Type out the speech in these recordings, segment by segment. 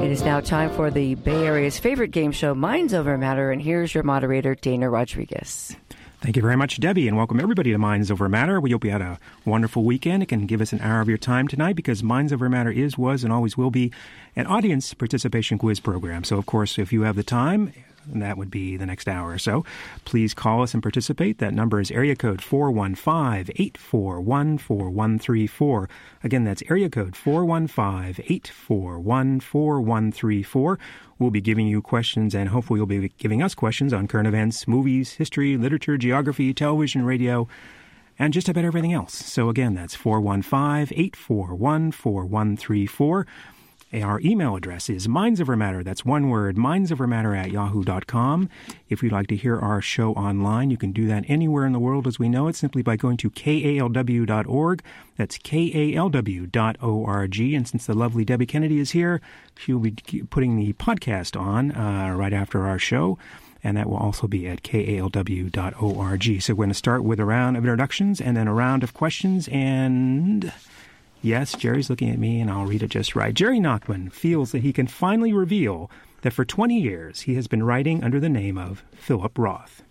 It is now time for the Bay Area's favorite game show, Minds Over Matter, and here's your moderator, Dana Rodriguez. Thank you very much, Debbie, and welcome everybody to Minds Over Matter. We hope you had a wonderful weekend. It can give us an hour of your time tonight because Minds Over Matter is, was, and always will be an audience participation quiz program. So, of course, if you have the time, and that would be the next hour or so, please call us and participate. That number is area code 415-841-4134. Again, that's area code 415-841-4134. We'll be giving you questions, and hopefully you'll be giving us questions on current events, movies, history, literature, geography, television, radio, and just about everything else. So again, that's 415-841-4134. Our email address is mindsovermatter. That's one word, mindsovermatter@yahoo.com. If you'd like to hear our show online, you can do that anywhere in the world as we know it, simply by going to kalw.org. That's kalw.org. And since the lovely Debbie Kennedy is here, she'll be putting the podcast on right after our show. And that will also be at kalw.org. So we're going to start with a round of introductions and then a round of questions. And yes, Jerry's looking at me, and I'll read it just right. Jerry Nachman feels that he can finally reveal that for 20 years he has been writing under the name of Philip Roth.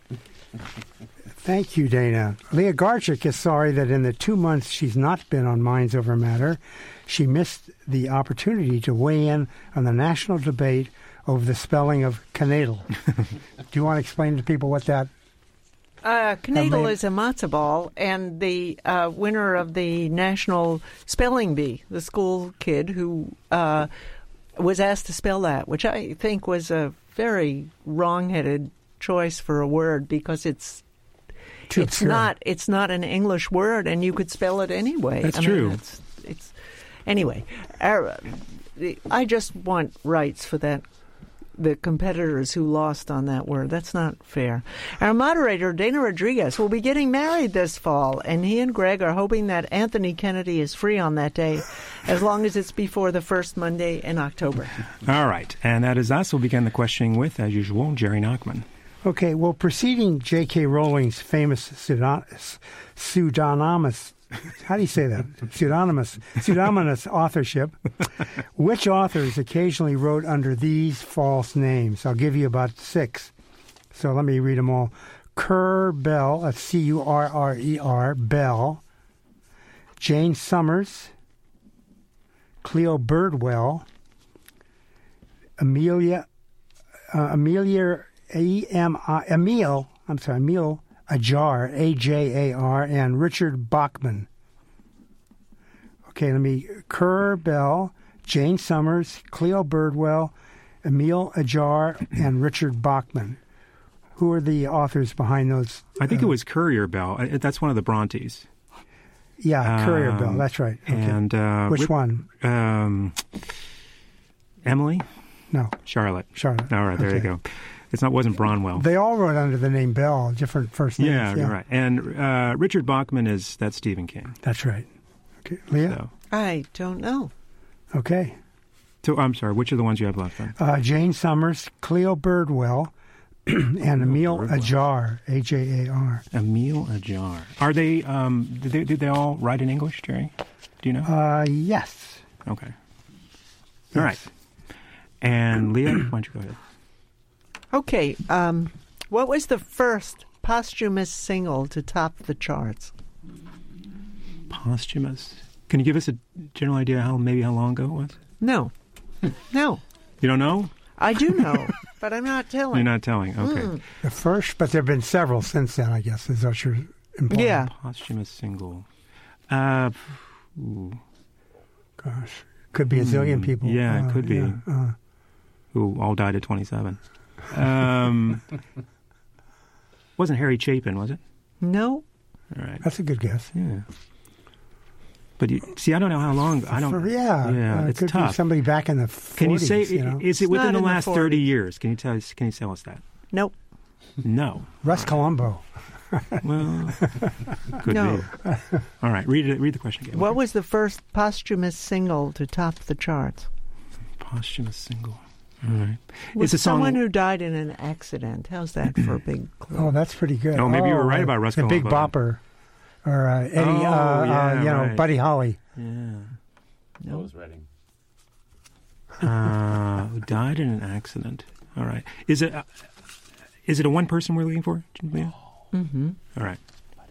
Thank you, Dana. Leah Garchik is sorry that in the 2 months she's not been on Minds Over Matter, she missed the opportunity to weigh in on the national debate over the spelling of Knadel. Do you want to explain to people what that Knadel is a matzo ball, and the winner of the National Spelling Bee, the school kid who was asked to spell that, which I think was a very wrong-headed choice for a word because it's not an English word, and you could spell it anyway. That's true. Anyway. I just want rights for that. The competitors who lost on that word. That's not fair. Our moderator, Dana Rodriguez, will be getting married this fall, and he and Greg are hoping that Anthony Kennedy is free on that day, as long as it's before the first Monday in October. All right, and that is us. We'll begin the questioning with, as usual, Jerry Nachman. Okay, well, preceding J.K. Rowling's famous pseudonymous, how do you say that? Pseudonymous authorship. Which authors occasionally wrote under these false names? I'll give you about 6. So let me read them all. Currer Bell, that's C-U-R-R-E-R, Bell. Jane Summers. Cleo Birdwell. Emil Ajar, A-J-A-R, and Richard Bachman. Okay, Currer Bell, Jane Summers, Cleo Birdwell, Emil Ajar, and Richard Bachman. Who are the authors behind those? I think it was Currer Bell. That's one of the Brontes. Yeah, Currer Bell, that's right. Okay. And which one? Emily? No. Charlotte. All right, there you go. Wasn't Bronwell. They all wrote under the name Bell, different first names. Yeah, you're right. And Richard Bachman that's Stephen King. That's right. Okay, Leah? So. I don't know. Okay. So, I'm sorry, which are the ones you have left then? Jane Summers, Cleo Birdwell, and Emil Ajar, A-J-A-R. Emil Ajar. Are they, did they all write in English, Jerry? Do you know? Yes. Okay. Yes. All right. And Leah, why don't you go ahead? Okay, what was the first posthumous single to top the charts? Posthumous? Can you give us a general idea how long ago it was? No. No. You don't know? I do know, but I'm not telling. You're not telling, okay. The first, but there have been several since then, I guess, is what you're implying. Yeah. Posthumous single. Gosh, could be a zillion people. Yeah, it could be. Who all died at 27. Wasn't Harry Chapin, was it? No. All right. That's a good guess. Yeah. But I don't know how long. It's could tough. Be somebody back in the 40s. Can you say, is it within the last 30 years? Can you tell us that? Nope. No. Russ Columbo. Well, could no. be. All right, read the question again. What was the first posthumous single to top the charts? Posthumous single. All right. It's a someone who died in an accident. How's that for a big clue? Oh, that's pretty good. Oh, maybe you were right about Russ Columbo. The Big Bopper. Or Eddie, Buddy Holly. Yeah. No. I was writing. Who died in an accident. All right. Is it a one person we're looking for, Leah? Mm-hmm. All right.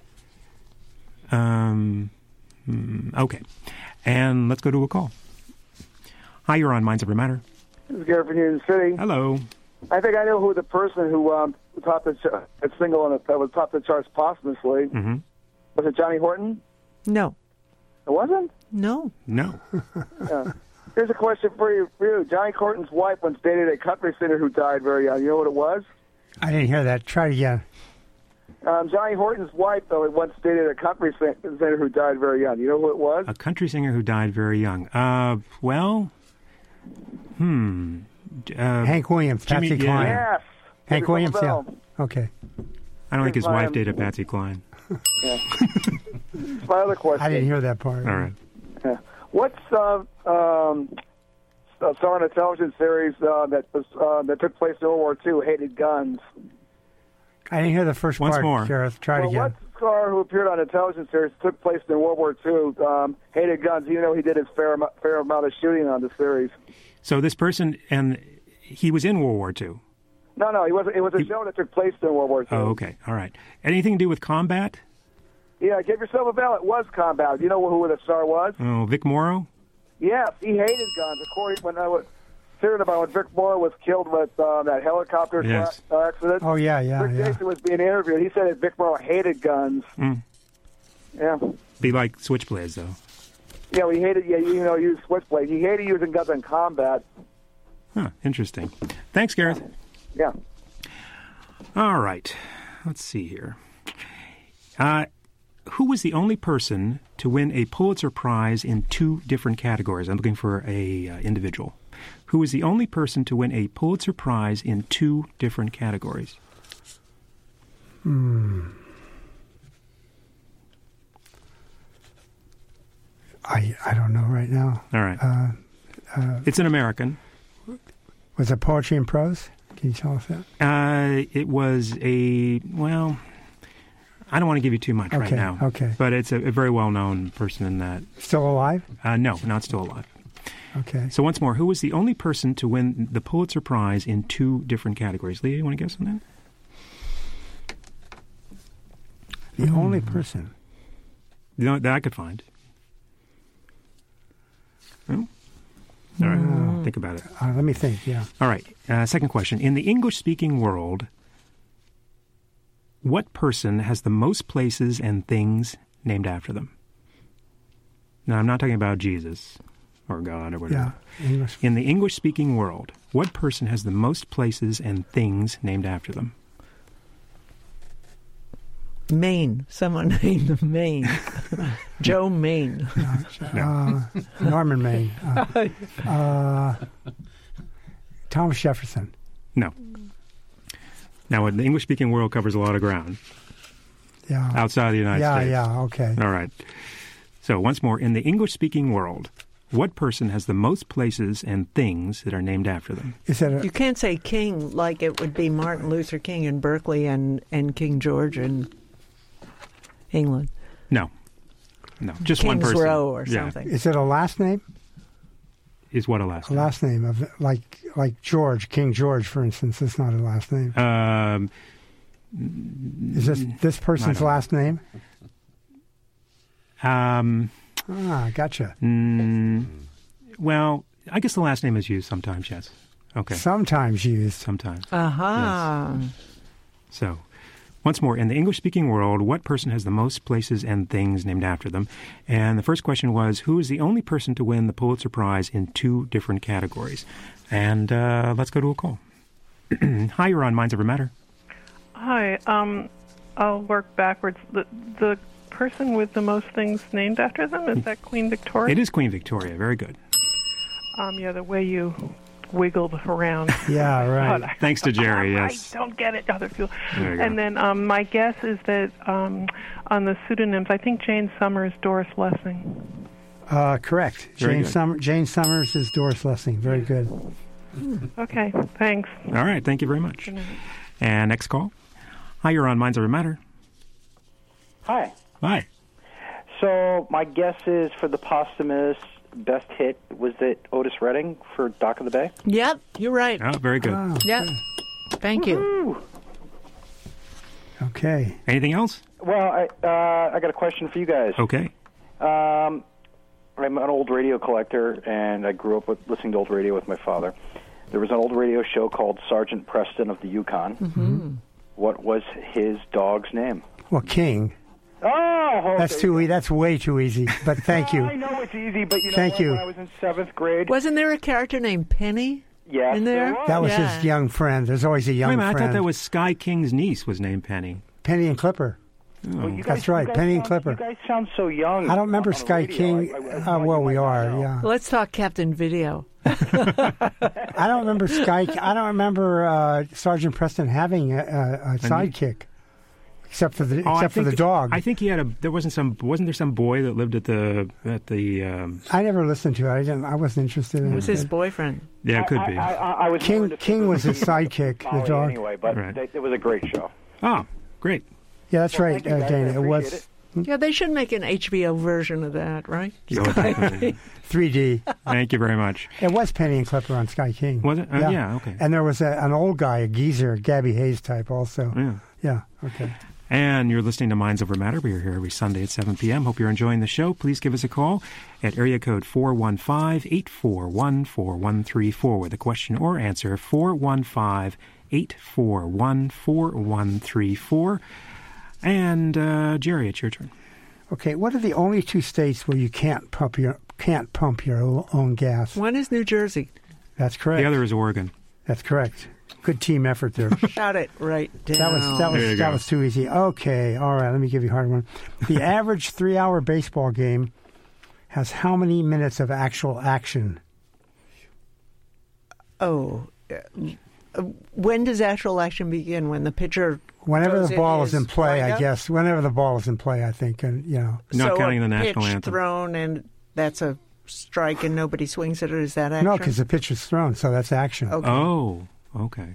Okay. And let's go to a call. Hi, you're on Minds Over Matter. This is Gary from Union City. Hello. I think I know who the person who topped the single that was topped the charts posthumously. Mm-hmm. Was it Johnny Horton? No. It wasn't? No. No. Yeah. Here's a question for you. Johnny Horton's wife once dated a country singer who died very young. You know what it was? I didn't hear that. Try it again. Johnny Horton's wife, though, once dated a country singer who died very young. You know who it was? A country singer who died very young. Hank Williams, Jimmy- Patsy yeah. Cline. Yes. Hank Give Williams, yourself a yeah. bell. Okay. I don't think his Here's wife my- dated Patsy Cline. Yeah. My other question. I didn't hear that part. All right. Yeah. What's star in a television series that took place in World War II, Hated Guns? I didn't hear the first Once part, more. Sheriff. Try it Well, again. what star who appeared on a television series took place in World War II, Hated Guns, even though he did his fair amount of shooting on the series? So this person, and he was in World War II. No, he wasn't. It was a show that took place in World War II. Oh, okay. All right. Anything to do with combat? Yeah, give yourself a bell. It was combat. You know who the star was? Oh, Vic Morrow? Yes, he hated guns. According when I was hearing about when Vic Morrow was killed with that helicopter Yes. accident. Oh, yeah. Rick Jason was being interviewed. He said that Vic Morrow hated guns. Mm. Yeah. Be like Switchblades, though. Yeah, he hated. Yeah, he used switchblade. He hated using guns in combat. Huh, interesting. Thanks, Gareth. Yeah. All right. Let's see here. Who was the only person to win a Pulitzer Prize in 2 different categories? I'm looking for a individual. Who was the only person to win a Pulitzer Prize in 2 different categories? I don't know right now. All right. It's an American. Was it poetry and prose? Can you tell us that? It was I don't want to give you too much right Okay, now. okay. But it's a very well-known person in that. Still alive? No, not still alive. Okay. So once more, who was the only person to win the Pulitzer Prize in 2 different categories? Leah, you want to guess on that? The only person. That I could find. No? All right. Think about it. Let me think, yeah. All right. Second question. In the English-speaking world, what person has the most places and things named after them? Now, I'm not talking about Jesus or God or whatever. Yeah. English. In the English-speaking world, what person has the most places and things named after them? Maine. Someone named Maine. Joe Maine. Norman Maine. Thomas Jefferson. No. Now, the English-speaking world covers a lot of ground Yeah. outside of the United States. Yeah, okay. All right. So once more, in the English-speaking world, what person has the most places and things that are named after them? Is that You can't say king like it would be Martin Luther King in Berkeley and King George in England. No. Just one King's person. Row or Yeah. something. is it a last name? Is what a last A name? last name of like George, King George, for instance. It's not a last name. Is this person's I don't know. last name? Gotcha. Well, I guess the last name is used sometimes, yes. Okay. Sometimes used. Sometimes. Aha. So, once more, in the English-speaking world, what person has the most places and things named after them? And the first question was, who is the only person to win the Pulitzer Prize in 2 different categories? And let's go to a call. Hi, you're on Minds Over Matter. Hi. I'll work backwards. The person with the most things named after them, is that Queen Victoria? It is Queen Victoria. Very good. Yeah, the way you wiggled around. Yeah, right. But Thanks to Jerry, yes. I don't get it. Other people. There you go. And then my guess is that on the pseudonyms, I think Jane Summers, Doris Lessing. Correct. Very Jane Summers is Doris Lessing. Very good. Okay, thanks. All right. Thank you very much. And next call. Hi, you're on Minds Over Matter. Hi. Hi. So my guess is for the posthumous best hit, was it Otis Redding for Dock of the Bay? Yep, you're right. Oh, very good. Oh, Yep. Thank you. okay. Anything else? Well, I got a question for you guys. Okay. I'm an old radio collector, and I grew up listening to old radio with my father. There was an old radio show called Sergeant Preston of the Yukon. Mm-hmm. What was his dog's name? Well, King. Oh, okay. That's way too easy. But thank you. I know it's easy, but Thank you. when I was in 7th grade... Wasn't there a character named Penny? Yes, in there? That was Yeah. his young friend. There's always a young Wait a minute, friend. I thought that was Sky King's niece was named Penny. Penny and Clipper. Well, you That's guys- right, you guys Penny and sound- Clipper. You guys sound so young. I don't remember on the Sky radio. King. I thought Well, you we might are, know. yeah. Let's talk Captain Video. I don't remember I don't remember Sergeant Preston having a sidekick, except for the dog. I think he had wasn't there some boy that lived at the I never listened to it. I wasn't interested in It was his boyfriend. yeah, it could be. I was more into King was his sidekick, the Molly dog. anyway, but Right. it was a great show. Oh, great. Yeah, that's Well, right, thank you, guys. I Dana. It was appreciate Yeah, they should make an HBO version of that, right? So definitely. 3D. Thank you very much. It was Penny and Clipper on Sky King. Was it? Yeah, okay. And there was an old guy, a geezer, Gabby Hayes type also. Yeah. Yeah, okay. And you're listening to Minds Over Matter. We are here every Sunday at 7 p.m. Hope you're enjoying the show. Please give us a call at area code 415-841-4134 with a question or answer, 415-841-4134. And Jerry, it's your turn. Okay, what are the only two states where you can't pump your own gas? One is New Jersey. That's correct. The other is Oregon. That's correct. Good team effort there. Shout it right down. There you go. That was too easy. Okay, all right. Let me give you a hard one. The average 3-hour baseball game has how many minutes of actual action? Oh, when does actual action begin? When the pitcher Whenever throws the ball is his in play, I windup? guess. Whenever the ball is in play, I think, and Not so counting the a national pitch anthem. thrown and that's a strike and nobody swings it. Or is that action? no, because the pitch is thrown, so that's action. Okay. Oh, okay.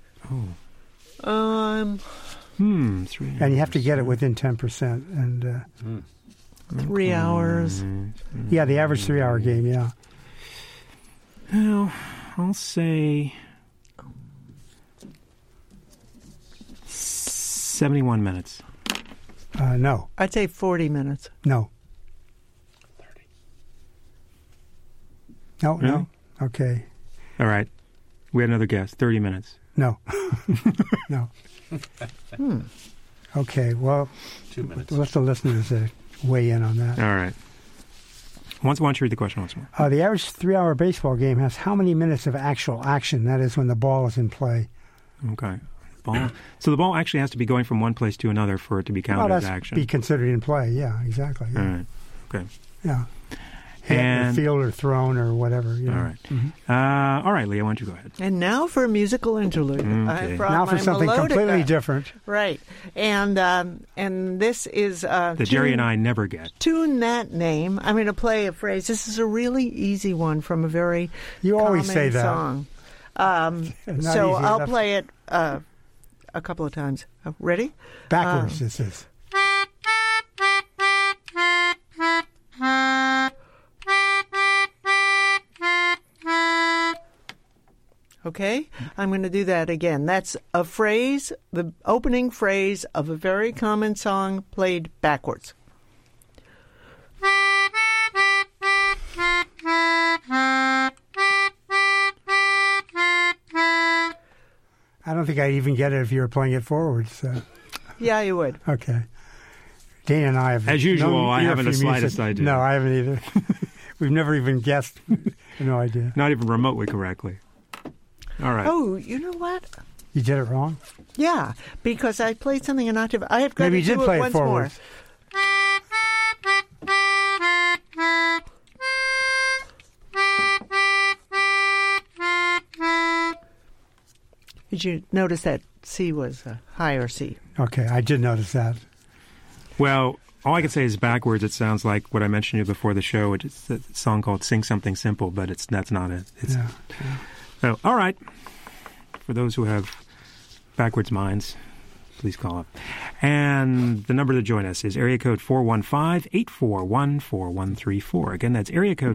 Oh. 3 And you have to get it within 10%. And 3 hours. yeah, the average 3-hour game. Yeah. Well, I'll say 71 minutes. No, I'd say 40 minutes. no. 30. No, Really? no. Okay. All right. We had another guess. 30 minutes. No. No. Okay, well, 2 minutes. let the listeners weigh in on that. All right. Why don't you read the question once more? The average 3-hour baseball game has how many minutes of actual action? That is when the ball is in play. Okay. Ball. So the ball actually has to be going from one place to another for it to be counted as that's action. be considered in play. Yeah, exactly. All Yeah. right. Okay. Yeah. Hit or And- field or thrown or whatever. You know. All right. All right, Leah, why don't you go ahead? And now for a musical interlude. Okay. I brought Now for my something melodica. completely different. Right. And this is... That Jerry and I never get. Tune that name. I'm going to play a phrase. This is a really easy one from a very You always common say that. song. Not So easy I'll enough. play it a couple of times. Ready? Backwards, this is. Okay? I'm going to do that again. That's a phrase, the opening phrase of a very common song played backwards. I don't think I'd even get it if you were playing it forwards. So. Yeah, you would. Okay. Dana and I have... As usual, no I ear haven't for the sligest music. idea. No, I haven't either. We've never even guessed. No idea. Not even remotely correctly. All right. Oh, you know what? You did it wrong? Yeah, because I played something an octave. I have got Maybe to you do did play it it once forwards. more. Did you notice that C was a higher C? Okay, I did notice that. Well, all I can say is backwards. It sounds like what I mentioned to you before the show. It's a song called "Sing Something Simple," but that's not it. It's, Yeah. So, all right. For those who have backwards minds, please call up. And the number to join us is area code 415-841-4134. Again, that's area code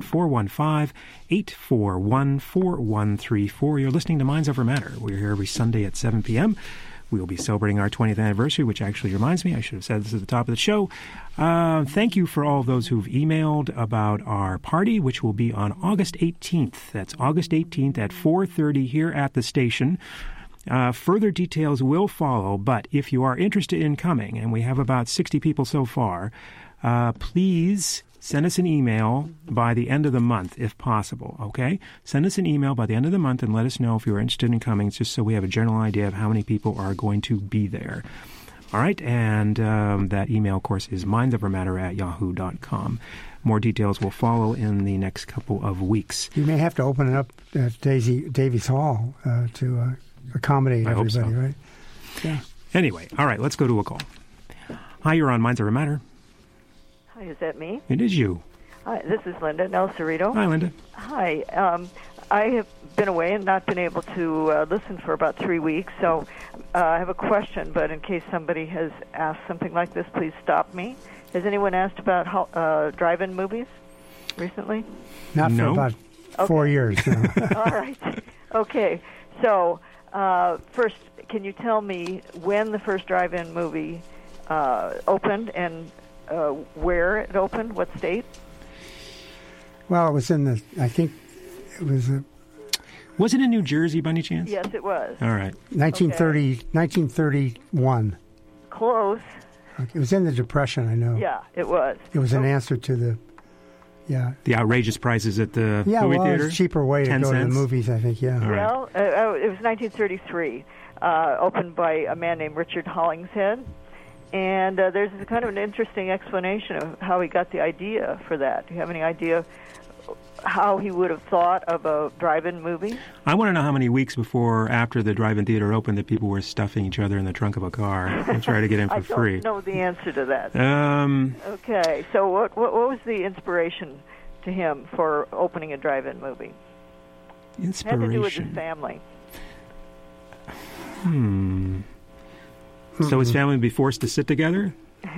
415-841-4134. You're listening to Minds Over Matter. We're here every Sunday at 7 p.m. We will be celebrating our 20th anniversary, which actually reminds me, I should have said this at the top of the show. Thank you for all those who've emailed about our party, which will be on August 18th. That's August 18th at 4:30 here at the station. Further details will follow, but if you are interested in coming, and we have about 60 people so far, please send us an email by the end of the month, if possible, okay? Send us an email by the end of the month and let us know if you're interested in coming, just so we have a general idea of how many people are going to be there. All right, and that email, of course, is mindsovermatter@yahoo.com. More details will follow in the next couple of weeks. You may have to open it up at Davies Hall to accommodate everybody, right? Yeah. Anyway, all right, let's go to a call. Hi, you're on Minds Over Matter. Hi, is that me? It is you. Hi, this is Linda El Cerrito. Hi, Linda. Hi. I have been away and not been able to listen for about 3 weeks, so I have a question, but in case somebody has asked something like this, please stop me. Has anyone asked about drive-in movies recently? Not for about 4 years. No. All right. Okay. So, first, can you tell me when the first drive-in movie opened and where it opened, what state? Well, it was I think it was... Was it in New Jersey by any chance? Yes, it was. All right. 1931. Close. Okay. It was in the Depression, I know. Yeah, it was. It was an answer to the... The outrageous prices at the movie theater? It was a cheaper way to go to the movies, I think, yeah. Right. Well, it was 1933, opened by a man named Richard Hollingshead. And there's kind of an interesting explanation of how he got the idea for that. Do you have any idea how he would have thought of a drive-in movie? I want to know how many weeks before after the drive-in theater opened that people were stuffing each other in the trunk of a car and trying to get in for free. I don't know the answer to that. Okay, so what was the inspiration to him for opening a drive-in movie? Inspiration. It had to do with his family. So his family would be forced to sit together?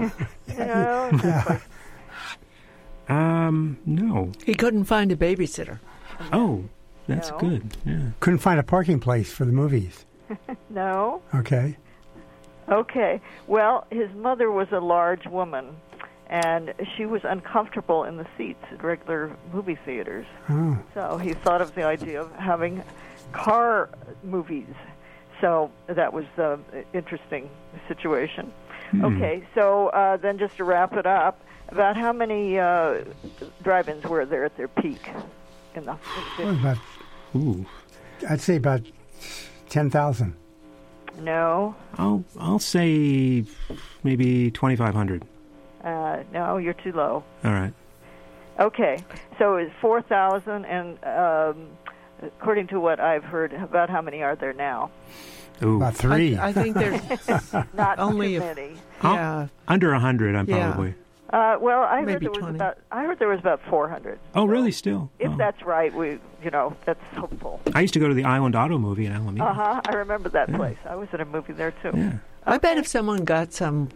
No. He couldn't find a babysitter. Oh, that's good. Yeah. Couldn't find a parking place for the movies. No. Okay. Well, his mother was a large woman, and she was uncomfortable in the seats at regular movie theaters. Oh. So he thought of the idea of having car movies. So that was the interesting situation. Okay, so then just to wrap it up, about how many drive-ins were there at their peak in the 50s? I'd say about 10,000. No. I'll say maybe 2,500. No, you're too low. All right. Okay, so it's 4,000, and according to what I've heard, about how many are there now? Ooh. About 3. I think there's not only too many. Yeah. Under 100, I'm probably. Well, I heard Maybe there was 20. about 400. Oh, really? Still? If that's right, that's hopeful. I used to go to the Island Auto movie in Alameda. I remember that place. I was in a movie there too. Yeah. I bet if someone got some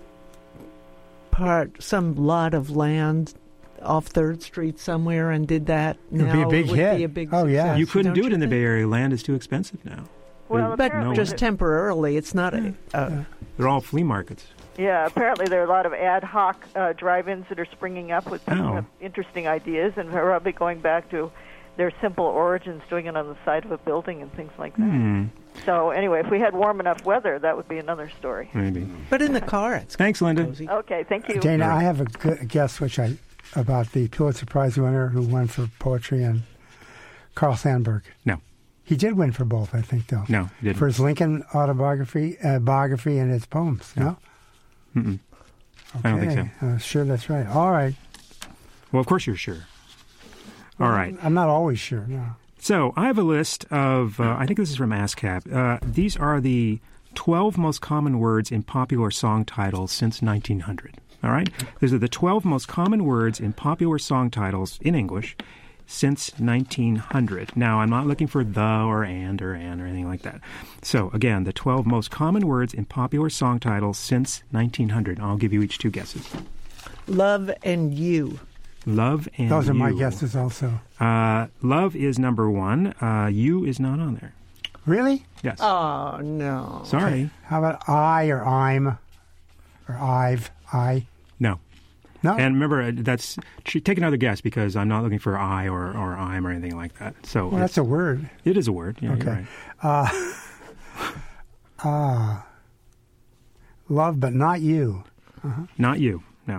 lot of land off 3rd Street somewhere and did that, it would be a big hit. Be a big yeah. success, You couldn't do it in the think? Bay Area. Land is too expensive now. Well, But apparently just temporarily. It's not They're all flea markets. Yeah, apparently there are a lot of ad hoc drive-ins that are springing up with some interesting ideas, and they're probably going back to their simple origins, doing it on the side of a building and things like that. So anyway, if we had warm enough weather, that would be another story. Maybe. But in the car, it's Thanks, Linda. cozy. Okay, thank you. Dana, I have a guess about the Pulitzer Prize winner who won for poetry, and Carl Sandburg. No. He did win for both, I think, though. No, he didn't. For his Lincoln biography and his poems, no? Mm-mm. Okay. I don't think so. Sure, that's right. All right. Well, of course you're sure. All right. I'm not always sure, no. So I have a list of, I think this is from ASCAP. These are the 12 most common words in popular song titles since 1900. All right? These are the 12 most common words in popular song titles in English since 1900. Now, I'm not looking for the or and or anything like that. So, again, the 12 most common words in popular song titles since 1900. I'll give you each 2 guesses. Love and you. Love and Those are you. my guesses also. Love is number 1. You is not on there. Really? Yes. Oh, no. Sorry. How about I or I'm or I've, I? No. No? And remember, take another guess because I'm not looking for I or I'm or anything like that. So Well, that's a word. It is a word. Yeah, Okay. You're right. Love, but not you. Not you. No.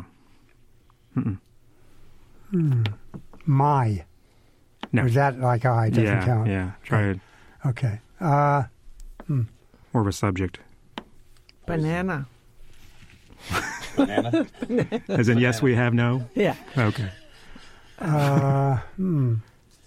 My. No. Or is that like I? Doesn't Yeah. count. Yeah. Try it. Okay. More of a subject. Banana. Banana? As in, yes, we have no? Yeah. Okay. Moon.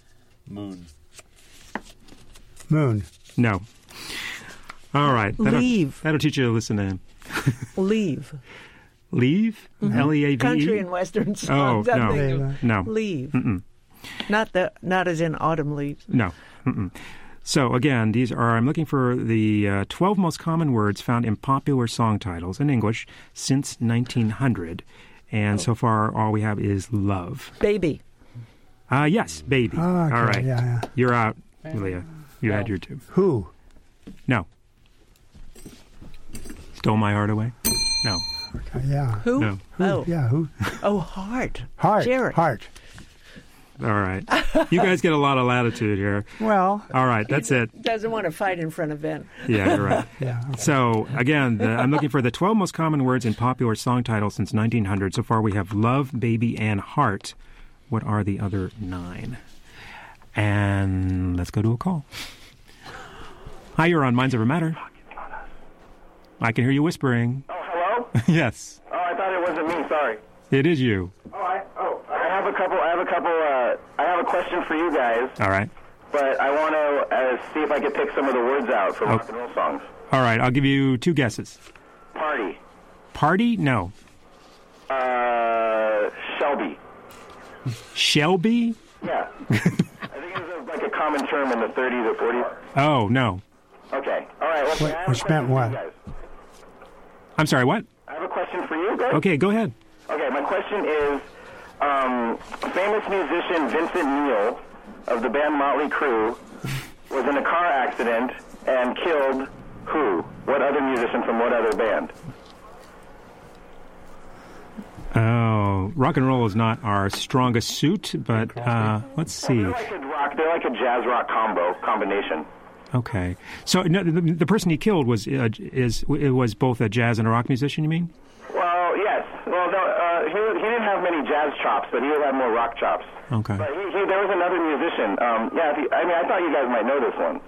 Moon. No. All right. Leave. That'll teach you to listen in. Leave. Leave? L-E-A-V-E? Country and Western Oh, songs. no. I'm thinking No. leave. Mm-mm. Not as in autumn leaves. No. Mm-mm. So, again, I'm looking for the 12 most common words found in popular song titles in English since 1900. And so far, all we have is love. Baby. Yes, baby. Okay, All right. yeah. You're out, Leah. You had your 2. Who? No. Stole my heart away? No. Yeah. Who? No. Oh. Yeah, who? Oh, heart. Heart. Jared. Heart. All right. You guys get a lot of latitude here. Well. All right, that's it. Doesn't want to fight in front of Ben. Yeah, you're right. Yeah. Okay. So, again, I'm looking for the 12 most common words in popular song titles since 1900. So far, we have love, baby, and heart. What are the other 9? And let's go to a call. Hi, you're on Minds Over Matter. I can hear you whispering. Oh, hello? Yes, Oh, I thought it wasn't me. Sorry. it is you. I have a question for you guys, All right. but I want to see if I could pick some of the words out for rock and roll songs. All right, I'll give you 2 guesses. Party. Party? No. Shelby. Shelby? Yeah. I think it's like a common term in the 30s or 40s. Oh, no. Okay. All right. Well, I have a Which question meant for what? you guys. I'm sorry, what? I have a question for you guys. Okay, go ahead. Okay, my question is, famous musician Vincent Neil of the band Motley Crue was in a car accident and killed who? What other musician from what other band? Oh, rock and roll is not our strongest suit, but let's see. They're like a jazz rock combination. Okay, so no, the person he killed was both a jazz and a rock musician. You mean? Well, yes. Well, no, he didn't have many jazz chops, but he had more rock chops. Okay. But there was another musician. I thought you guys might know this one.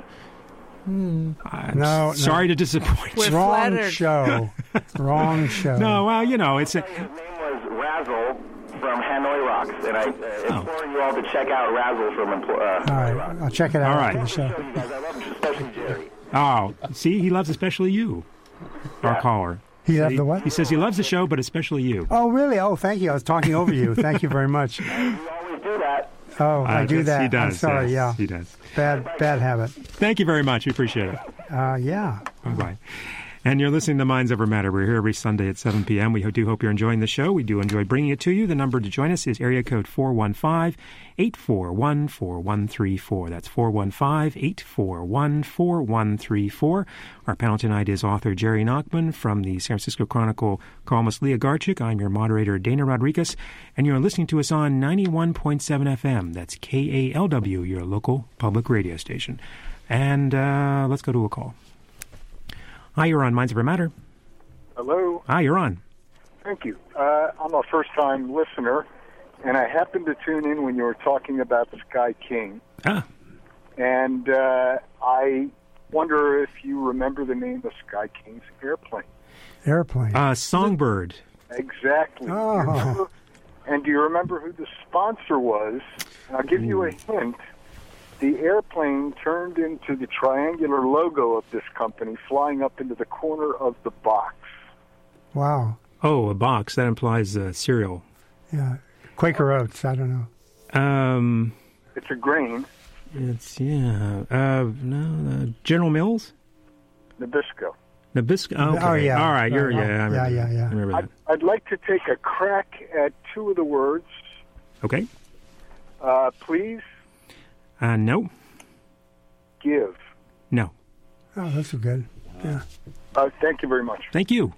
No. Sorry to disappoint you. Wrong flattered. show. Wrong show. No, well, it's His name was Razzle from Hanoi Rocks, and I implore you all to check out Razzle from Hanoi All right. Rocks. I'll check it out All after right. the show. I love you guys. I love especially Jerry. Oh, see, he loves especially you, our caller. He loved the what? He says he loves the show, but especially you. Oh, really? Oh, thank you. I was talking over you. Thank you very much. You always do that. Oh, I do that. He does. I'm sorry. Yes, Yeah. he does. Bad habit. Thank you very much. We appreciate it. Yeah. Bye-bye. And you're listening to Minds Over Matter. We're here every Sunday at 7 p.m. We do hope you're enjoying the show. We do enjoy bringing it to you. The number to join us is area code 415-841-4134. That's 415-841-4134. Our panel tonight is author Jerry Nachman from the San Francisco Chronicle, columnist Leah Garchik. I'm your moderator, Dana Rodriguez, and you're listening to us on 91.7 FM. That's KALW, your local public radio station. And let's go to a call. Hi, you're on Minds Over Matter. Hello. Hi, you're on. Thank you. I'm a first-time listener, and I happened to tune in when you were talking about Sky King. Ah. And I wonder if you remember the name of Sky King's airplane. Airplane. Songbird. Exactly. Oh. And do you remember who the sponsor was? And I'll give you a hint. The airplane turned into the triangular logo of this company, flying up into the corner of the box. Wow. Oh, a box. That implies cereal. Yeah. Quaker Oats. I don't know. It's a grain. It's, General Mills? Nabisco. Nabisco. Okay. Oh, yeah. All right. I remember yeah. that. I remember that. I'd like to take a crack at two of the words. Okay. Please. No. Give. No. Oh, that's good. Yeah. Thank you very much. Thank you.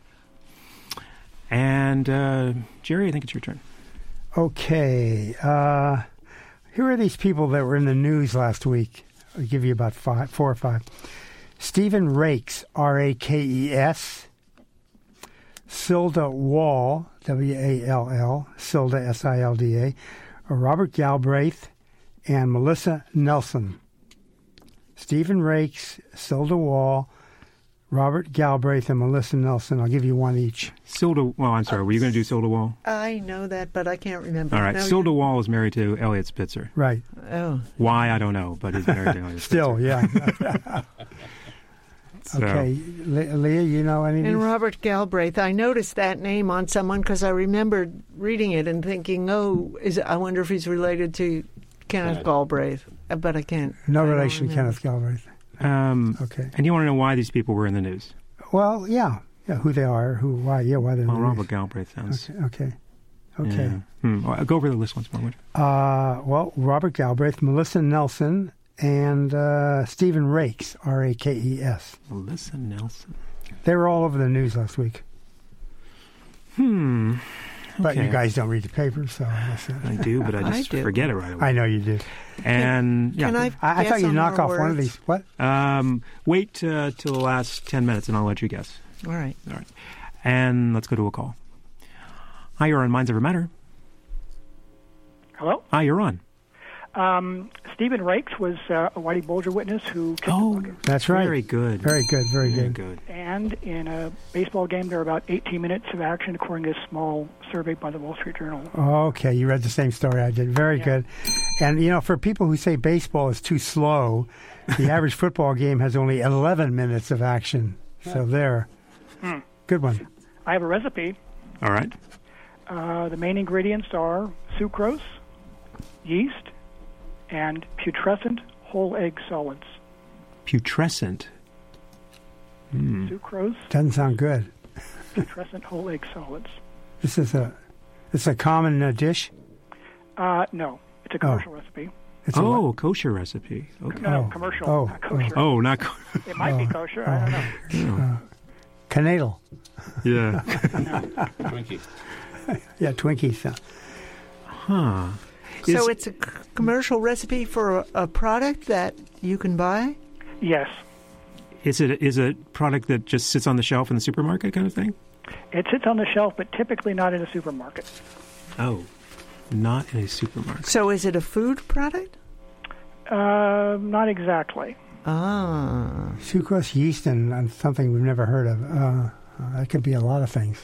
And, Jerry, I think it's your turn. Okay. Here are these people that were in the news last week. I'll give you about 4 or 5. Stephen Rakes, Rakes. Silda Wall, Wall, Silda, Silda. Robert Galbraith, and Melissa Nelson. Stephen Rakes, Silda Wall, Robert Galbraith, and Melissa Nelson. I'll give you one each. I'm sorry. Were you going to do Silda Wall? I know that, but I can't remember. All right. No, Silda Wall is married to Elliot Spitzer. Right. Oh. Why, I don't know, but he's married to Elliot Spitzer. Still, yeah. Okay. Leah, you know any of And these? Robert Galbraith. I noticed that name on someone because I remembered reading it and thinking, I wonder if he's related to Kenneth Galbraith. But I can't. No I don't relation to remember. Kenneth Galbraith. Okay. And you want to know why these people were in the news? Well, yeah. Yeah, who they are, why they're in the news. Robert Galbraith sounds... Okay. Yeah. Well, go over the list once more, would you? Well, Robert Galbraith, Melissa Nelson, and Stephen Rakes, Rakes. Melissa Nelson. They were all over the news last week. But Okay. you guys don't read the papers, so I guess I do, but I just forget it right away. I know you do. And Can I I guess thought you'd on knock more off one of words? these. What? Wait till the last 10 minutes, and I'll let you guess. All right. All right. And let's go to a call. Hi, you're on Minds Over Matter. Hello? Hi, you're on. Stephen Rakes was a Whitey Bulger witness who killed the bugger. That's right. Very good. Very good. Very Very good. good. And in a baseball game, there were about 18 minutes of action, according to a small survey by the Wall Street Journal. Okay, you read the same story I did. Very good. And, for people who say baseball is too slow, the average football game has only 11 minutes of action. So there. Good one. I have a recipe. All right. The main ingredients are sucrose, yeast, and putrescent whole egg solids. Putrescent. Sucrose, Doesn't sound good. putrescent whole egg solids. This is a common dish? No, it's a commercial recipe. It's a kosher recipe. Okay. No, commercial, not kosher. Oh, not It might be kosher, I don't know. Canadal. Yeah. Twinkie. Yeah, Twinkies. Huh. So it's a commercial recipe for a product that you can buy? Yes. Is it a product that just sits on the shelf in the supermarket kind of thing? It sits on the shelf, but typically not in a supermarket. Oh, not in a supermarket. So is it a food product? Not exactly. Ah. Sucrose, yeast, and something we've never heard of. That could be a lot of things.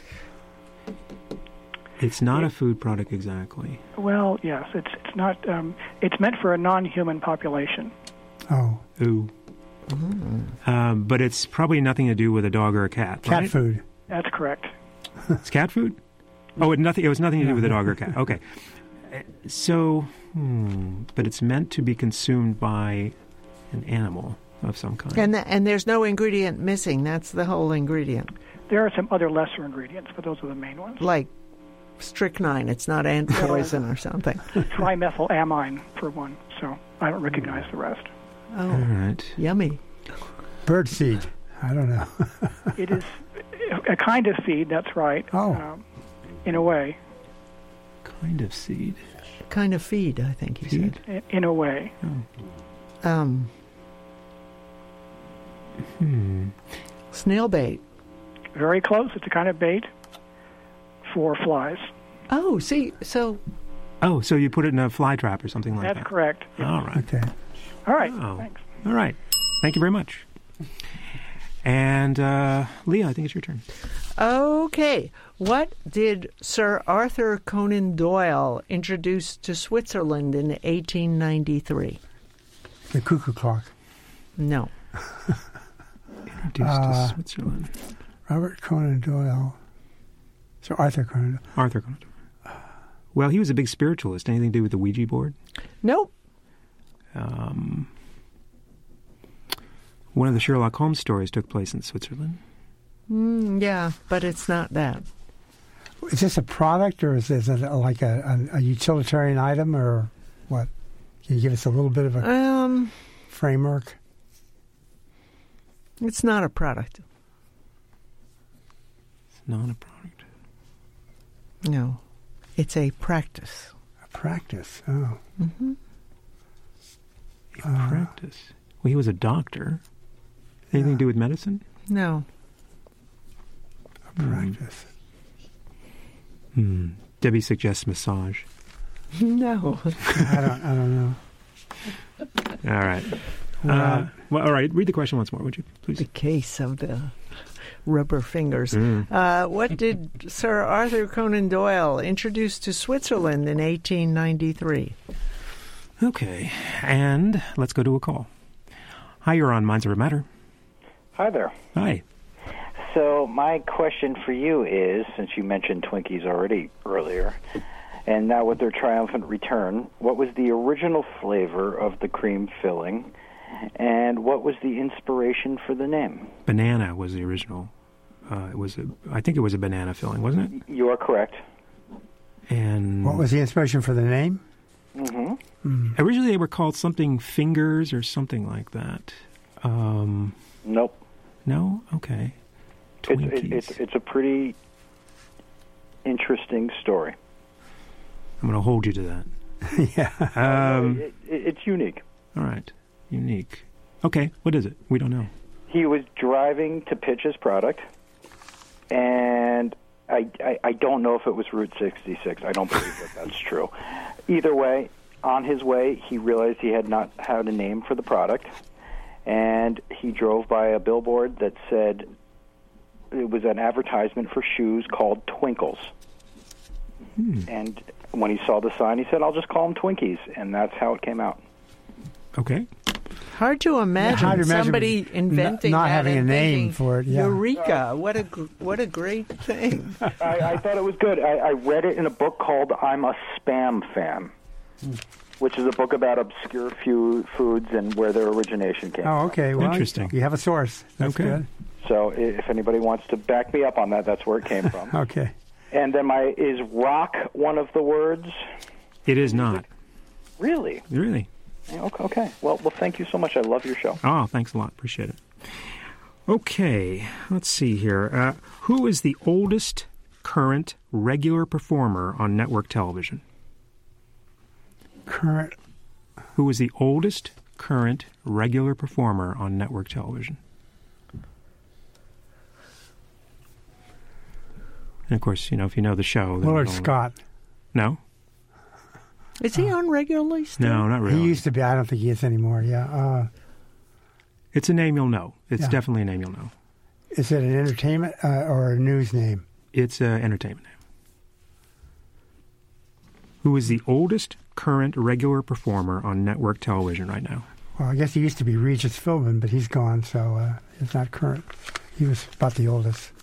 It's not a food product exactly. Well, yes, it's not. It's meant for a non-human population. Oh. Ooh. But it's probably nothing to do with a dog or a cat. Cat right? food. That's correct. It's cat food? Oh, it was nothing to do with a dog or a cat. Okay. So, but it's meant to be consumed by an animal of some kind. And there's no ingredient missing. That's the whole ingredient. There are some other lesser ingredients, but those are the main ones. Like strychnine. It's not ant poison or something. Trimethylamine, for one, so I don't recognize the rest. Oh, all right. Yummy. Birdseed. I don't know. It is a kind of seed, that's right. Oh. In a way. Kind of seed. Kind of feed, I think he said. In a way. Snail bait. Very close. It's a kind of bait for flies. Oh, see, so... Oh, so you put it in a fly trap or something like that? That's correct. Yes. All right. Okay. All right. Oh. Thanks. All right. Thank you very much. And Leah, I think it's your turn. Okay. What did Sir Arthur Conan Doyle introduce to Switzerland in 1893? The cuckoo clock. No. Introduced to Switzerland. Robert Conan Doyle. Sir Arthur Conan Doyle. Arthur Conan Doyle. Well, he was a big spiritualist. Anything to do with the Ouija board? Nope. One of the Sherlock Holmes stories took place in Switzerland. Yeah, but it's not that. Is this a product, or is it like a utilitarian item, or what? Can you give us a little bit of a framework? It's not a product. It's not a product. No, it's a practice. A practice. Oh. Mm-hmm. A practice. Well, he was a doctor. Anything to do with medicine? No. A practice. Debbie suggests massage. No. I don't know. All right. Well, all right. Read the question once more, would you, please? The case of the rubber fingers. What did Sir Arthur Conan Doyle introduce to Switzerland in 1893? Okay. And let's go to a call. Hi, you're on Minds Over Matter. Hi there. Hi. So my question for you is, since you mentioned Twinkies already earlier, and now with their triumphant return, what was the original flavor of the cream filling, and what was the inspiration for the name? Banana was the original. I think it was a banana filling, wasn't it? You are correct. And what was the inspiration for the name? Originally, they were called something fingers or something like that. Nope. No? Okay. Twinkies. It's a pretty interesting story. I'm going to hold you to that. Yeah. It's unique. All right. Unique. Okay. What is it? We don't know. He was driving to pitch his product, and I don't know if it was Route 66. I don't believe that that's true. Either way, on his way, he realized he had not had a name for the product, and he drove by a billboard that said it was an advertisement for shoes called Twinkles. And when he saw the sign, he said, I'll just call them Twinkies, and that's how it came out. Okay. Hard to imagine somebody inventing not that having a and name thinking, for it. Yeah. Eureka! What a great thing. I thought it was good. I read it in a book called I'm a Spam Fan, which is a book about obscure foods and where their origination came from. Oh, okay. Well, interesting. You have a source. That's okay. Good. So if anybody wants to back me up on that, that's where it came from. Okay. And then is rock one of the words? It is not. Really? Really? Okay. Well, thank you so much. I love your show. Oh, thanks a lot. Appreciate it. Okay. Let's see here. Who is the oldest current regular performer on network television? Current. Who is the oldest current regular performer on network television? And of course, if you know the show... Willard Scott. No? Is he on regularly still? No, not really. He used to be. I don't think he is anymore. Yeah. It's a name you'll know. It's definitely a name you'll know. Is it an entertainment or a news name? It's an entertainment name. Who is the oldest current regular performer on network television right now? Well, I guess he used to be Regis Philbin, but he's gone, so it's not current. He was about the oldest.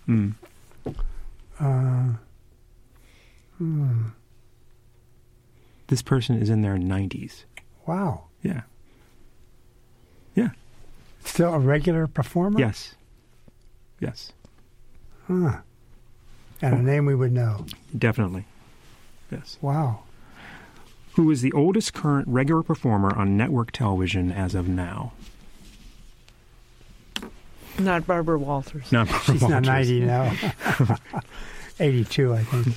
This person is in their 90s. Wow. Yeah. Yeah. Still a regular performer? Yes. Yes. Huh. And a name we would know. Definitely. Yes. Wow. Who is the oldest current regular performer on network television as of now? Not Barbara Walters. Not Barbara She's Walters. not 90 now. 82, I think.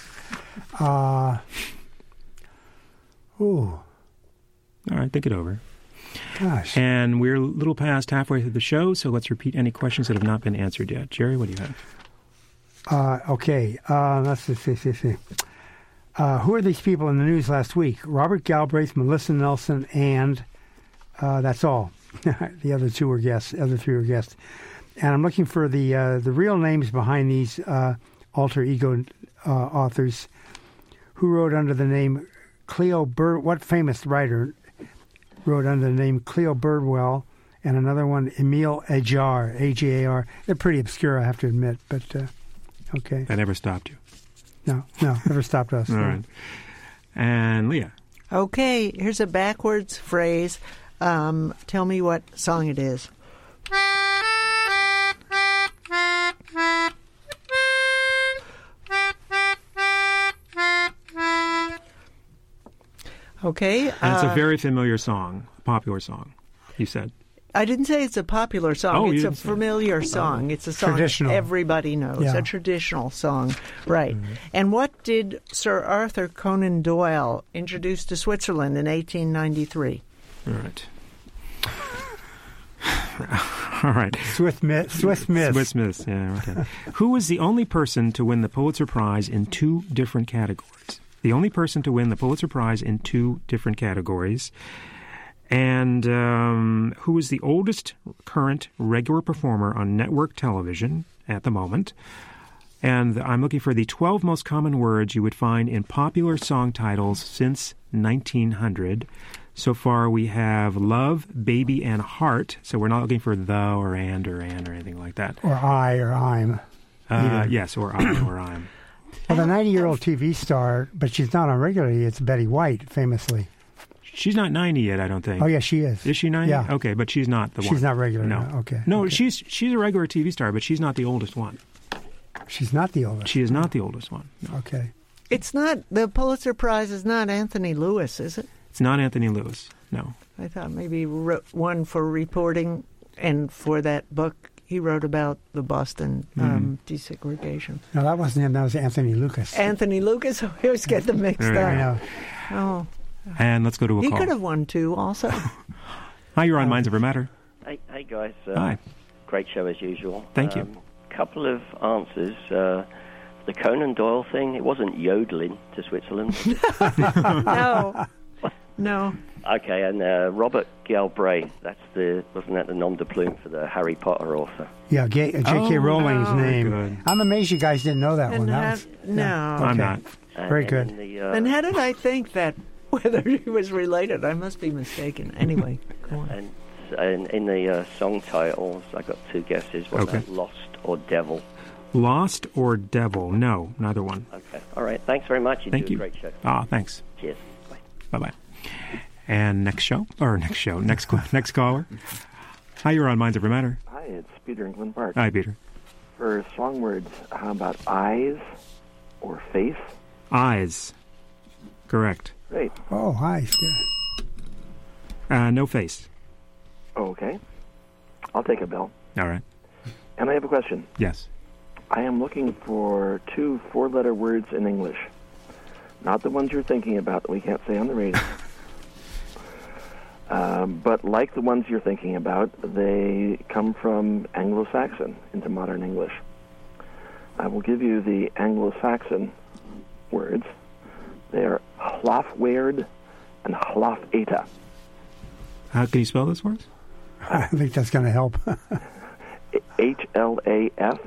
Ooh. All right, think it over. Gosh. And we're a little past halfway through the show, so let's repeat any questions that have not been answered yet. Jerry, what do you have? Okay. Let's see. Who are these people in the news last week? Robert Galbraith, Melissa Nelson, and that's all. The other two were guests. The other three were guests. And I'm looking for the real names behind these alter ego authors who wrote under the name Cleo Bird. What famous writer wrote under the name Cleo Birdwell, and another one Emile Ajar, A-J-A-R. They're pretty obscure, I have to admit, but okay. That never stopped you. No, never stopped us. All right. And Leah? Okay, here's a backwards phrase. Tell me what song it is. Okay. And it's a very familiar song, a popular song, you said. I didn't say it's a popular song. Oh, it's a familiar song. It's a song traditional. Everybody knows. Yeah. A traditional song. Right. Mm-hmm. And what did Sir Arthur Conan Doyle introduce to Switzerland in 1893? All right. All right. Swiss Miss. Swiss Miss, yeah, okay. Who was the only person to win the Pulitzer Prize in 2 different categories? The only person to win the Pulitzer Prize in 2 different categories. And who is the oldest current regular performer on network television at the moment? And I'm looking for the 12 most common words you would find in popular song titles since 1900. So far, we have love, baby, and heart. So we're not looking for the or and or anything like that. Or I or I'm. Yes, or I or I'm. Well, the 90-year-old TV star, but she's not on regularly, it's Betty White, famously. She's not 90 yet, I don't think. Oh, yeah, she is. Is she 90? Yeah. Okay, but she's not the one. She's not regular. No. Okay. No, okay. she's a regular TV star, but she's not the oldest one. She's not the oldest. She is not the oldest one. No. Okay. It's not, the Pulitzer Prize is not Anthony Lewis, is it? It's not Anthony Lewis, no. I thought maybe one for reporting and for that book he wrote about the Boston desegregation. No, that wasn't him. That was Anthony Lucas. Anthony Lucas? I always get them mixed up. I know. Oh. And let's go to a He call. could have won, too, also. Hi, you're on Minds Over Matter. Hey guys. Hi. Great show as usual. Thank you. Couple of answers. The Conan Doyle thing, it wasn't yodeling to Switzerland. No. Okay, and Robert Galbraith, wasn't that the nom de plume for the Harry Potter author? Yeah, J.K. Rowling's name. Good. I'm amazed you guys didn't know that And one. no. I'm not. Very good. Then how did I think that whether he was related? I must be mistaken. Anyway, go on. And in the song titles, I got 2 guesses. Was that Lost or Devil? Lost or Devil? No, neither one. Okay. All right. Thanks very much. You do a great show. Thanks. Cheers. Bye. Bye-bye. And next caller. Hi, you're on Minds Over Matter. Hi, it's Peter in Glen Park. Hi, Peter. For song words, how about eyes or face? Eyes. Correct. Great. Oh, eyes. Good. No face. Okay. I'll take a bill. All right. And I have a question. Yes. I am looking for 2 4-letter words in English. Not the ones you're thinking about that we can't say on the radio. But like the ones you're thinking about, they come from Anglo-Saxon into modern English. I will give you the Anglo-Saxon words. They are hlafweird and hlafeta. How can you spell those words? I think that's going to help. HLAFWEARD,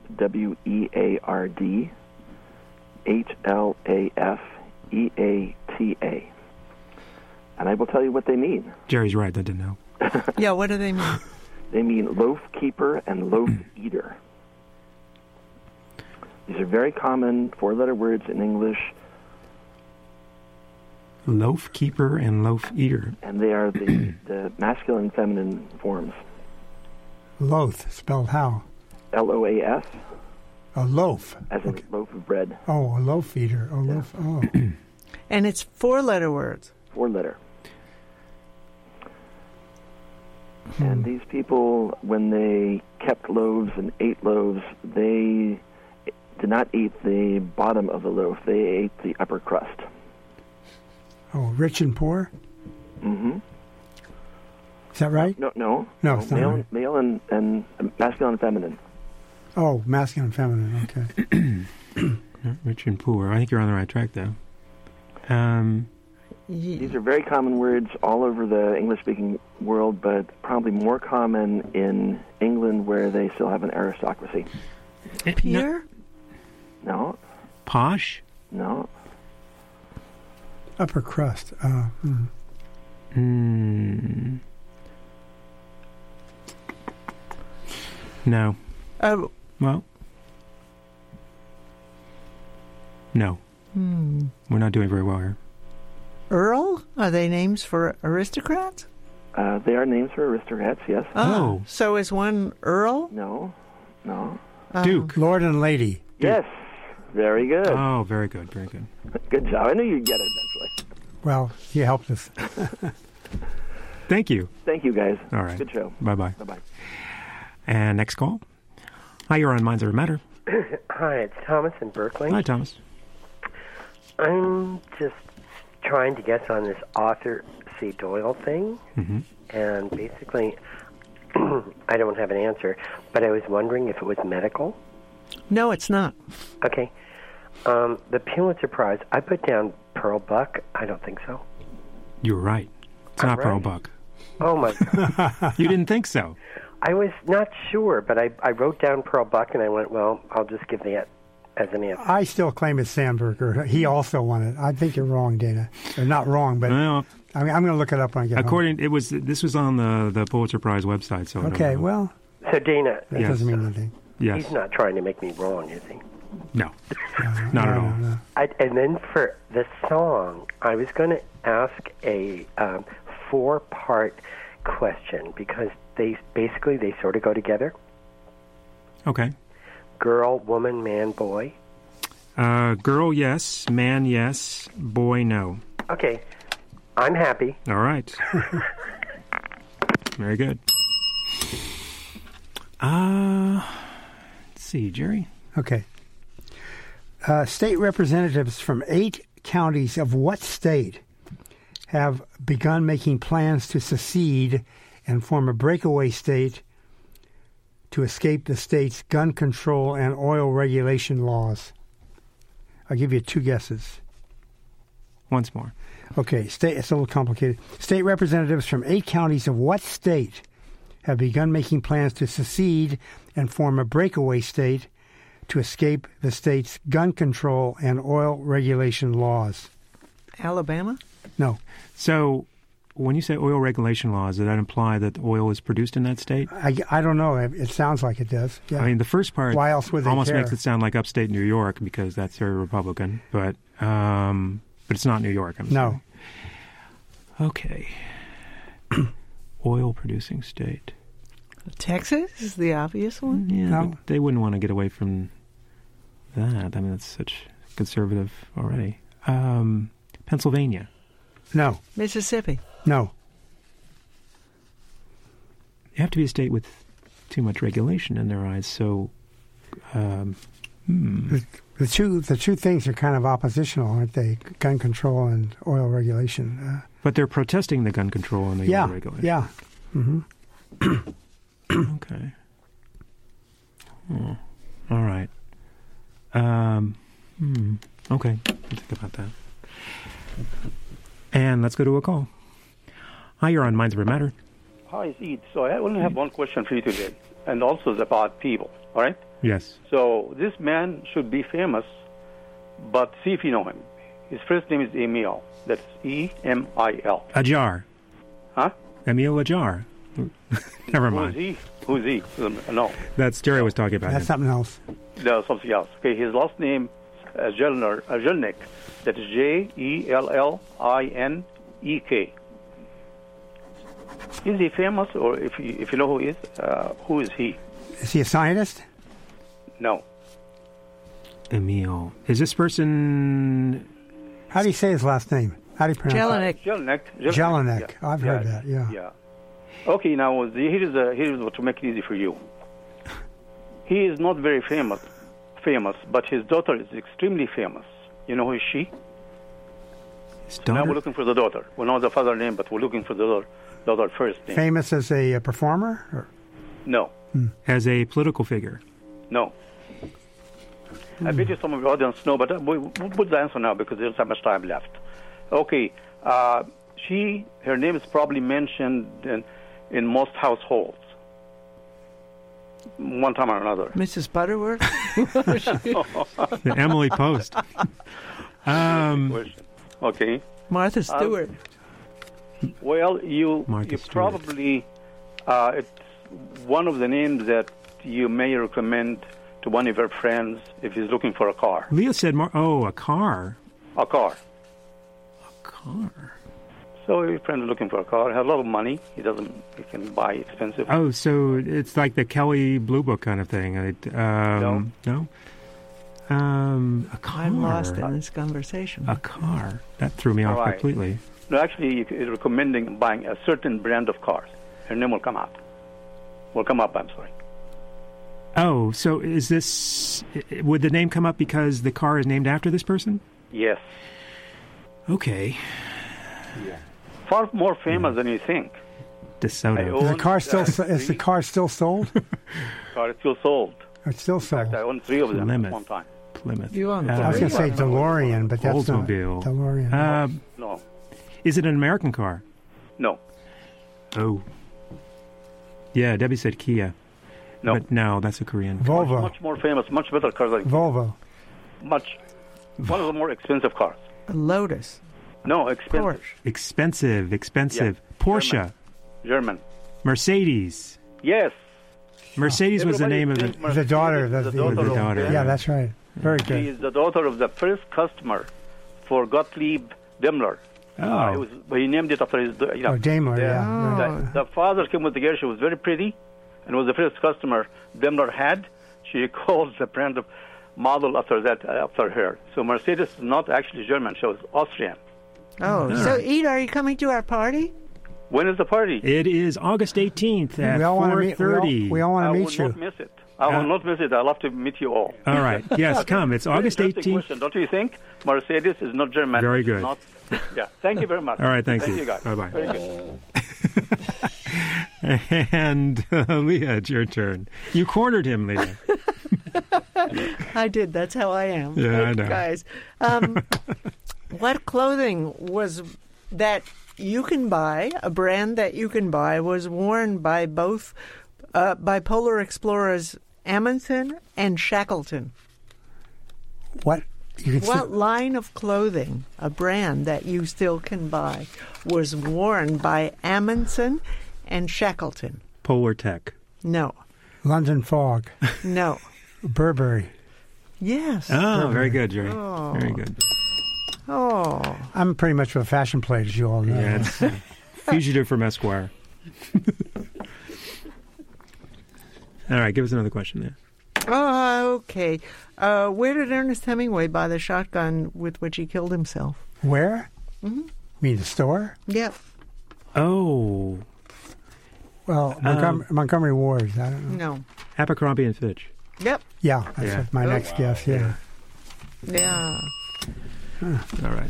HLAFEATA. And I will tell you what they mean. Jerry's right, I didn't know. Yeah, what do they mean? They mean loaf keeper and loaf eater. These are very common 4-letter words in English. Loaf keeper and loaf eater. And they are the masculine and feminine forms. Loaf, spelled how? LOAF. A loaf. As in loaf of bread. Oh, a loaf eater. A loaf. Oh. And it's 4-letter words. 4-letter. And these people, when they kept loaves and ate loaves, they did not eat the bottom of the loaf. They ate the upper crust. Oh, rich and poor? Mm-hmm. Is that right? No, it's not right. Male and masculine and feminine. Oh, masculine and feminine, okay. Rich and poor. I think you're on the right track, though. These are very common words all over the English-speaking world, but probably more common in England, where they still have an aristocracy. Peer? No. Posh? No. Upper crust. No. Oh. Well. No. We're not doing very well here. Earl? Are they names for aristocrats? They are names for aristocrats, yes. Oh. So is one Earl? No. Duke. Lord and Lady. Yes. Very good. Oh, very good, very good. Good job. I knew you'd get it eventually. Well, you helped us. Thank you. Thank you, guys. All right. Good show. Bye-bye. Bye-bye. And next call. Hi, you're on Minds Over Matter. Hi, it's Thomas in Berkeley. Hi, Thomas. I'm just trying to guess on this Arthur C. Doyle thing, and basically, I don't have an answer, but I was wondering if it was medical. No, it's not. Okay. The Pulitzer Prize, I put down Pearl Buck. I don't think so. You were right. It's not Pearl Buck. Oh, my God. You didn't think so? I was not sure, but I wrote down Pearl Buck, and I went, well, I'll just give that as an answer. I still claim it's Sandberger. He also won it. I think you're wrong, Dana. Or not wrong, but I'm going to look it up when I get home. This was on the Pulitzer Prize website. So okay, well. So, Dana. That doesn't mean anything. Yes. He's not trying to make me wrong, is he? No. Not at all. No. And then for the song, I was going to ask a 4-part question because they sort of go together. Okay. Girl, woman, man, boy. Girl, yes. Man, yes. Boy, no. Okay. I'm happy. All right. Very good. Let's see, Jerry. Okay. State representatives from 8 counties of what state have begun making plans to secede and form a breakaway state to escape the state's gun control and oil regulation laws? I'll give you 2 guesses. Once more. Okay, it's a little complicated. State representatives from 8 counties of what state have begun making plans to secede and form a breakaway state to escape the state's gun control and oil regulation laws? Alabama? No. So, when you say oil regulation laws, does that imply that oil is produced in that state? I don't know. It sounds like it does. Yeah. I mean, the first part Why else would they almost care? makes it sound like upstate New York because that's very Republican, but it's not New York. No. Okay. Oil-producing state. Texas is the obvious one? Yeah, No. but they wouldn't want to get away from that. I mean, that's such conservative already. Pennsylvania. No. Mississippi. No. You have to be a state with too much regulation in their eyes, so... The two things are kind of oppositional, aren't they? Gun control and oil regulation. But they're protesting the gun control and the oil regulation. Yeah. Mm-hmm. Okay. All right. Okay. I'll think about that. And let's go to a call. Hi, you're on Minds Over Matter. Hi, it's Ed. So I only have one question for you today, and also it's about people, all right? Yes. So this man should be famous, but see if you know him. His first name is Emil. That's E-M-I-L. Ajar. Huh? Emil Ajar. Never mind. Who's he? No. That's Jerry was talking about. That's something else. No, something else. Okay, his last name is Jelnik. That is Jellinek. Is he famous, or if you know who he is, who is he? Is he a scientist? No. Emil. Is this person... How do you say his last name? How do you pronounce it? Jelinek. Yeah. I've heard that, yeah. Okay, now here's what to make it easy for you. He is not very famous, but his daughter is extremely famous. You know who is she? His daughter? Now we're looking for the daughter. We know the father's name, but we're looking for the daughter first name. Famous as a performer? Or? No. As a political figure? No. I bet you some of the audience know, but we'll put the answer now because there's not much time left. Okay. Her name is probably mentioned in most households, one time or another. Mrs. Butterworth? Emily Post. Okay. Martha Stewart. Well, you probably, it's one of the names that you may recommend to one of your friends if he's looking for a car. Leah said, a car. A car. car. So your friend is looking for a car. He has a lot of money. He can buy expensive. Oh, so it's like the Kelly Blue Book kind of thing. No. A car. I'm lost in this conversation. A car. That threw me off completely. No, actually, you're recommending buying a certain brand of cars. Her name will come up. I'm sorry. Oh, so is this... Would the name come up because the car is named after this person? Yes. Okay. Yeah. Far more famous than you think. DeSoto. Is the car still sold? Car is still sold. It's still sold. In fact, I own 3 of them Plymouth. at one time. Plymouth. You own I was going to say DeLorean, but that's Oldsmobile. not DeLorean. No. Is it an American car? No. Oh. Yeah, Debbie said Kia. No. But no, that's a Korean. Volvo. Much more famous, much better cars like Volvo. One of the more expensive cars. Lotus. No, expensive. Porsche. Expensive. Yeah. Porsche. German. Mercedes. Yes. Mercedes was the name of the daughter. The daughter. Yeah, that's right. Very good. She is the daughter of the first customer for Gottlieb Daimler. Oh. He named it after his... Daimler, yeah. The father came with the girl. She was very pretty and was the first customer Daimler had. She called the brand of model after her. So Mercedes is not actually German. She was Austrian. Oh, so Ed, are you coming to our party? When is the party? It is August 18th at 4:30. We all want to meet you. I will not miss it. I will not miss it. I'll have to meet you all. All right. Yes, come. It's August 18th. Question, don't you think? Mercedes is not German. Very good. Not, yeah. Thank you very much. All right. Thank you. Guys. Bye-bye. Very good. And Leah, it's your turn. You cornered him, Leah. I did. That's how I am. Yeah, I know. Guys, what clothing was that you can buy, a brand that you can buy, was worn by both by polar explorers Amundsen and Shackleton? What? What line of clothing, a brand that you still can buy, was worn by Amundsen and Shackleton? Polar Tech. No. London Fog. No. Burberry. Yes. Oh, Burberry. very good, Jerry. Oh. Very good. Oh. I'm pretty much a fashion plate, as you all know. Yeah, it's fugitive from Esquire. All right, give us another question there. Oh, okay. Where did Ernest Hemingway buy the shotgun with which he killed himself? Where? Mm-hmm. You mean the store? Yep. Oh. Well, Montgomery Ward. I don't know. No. Abercrombie and Fitch. Yep. Yeah, that's my next guess. Yeah. Yeah. All right.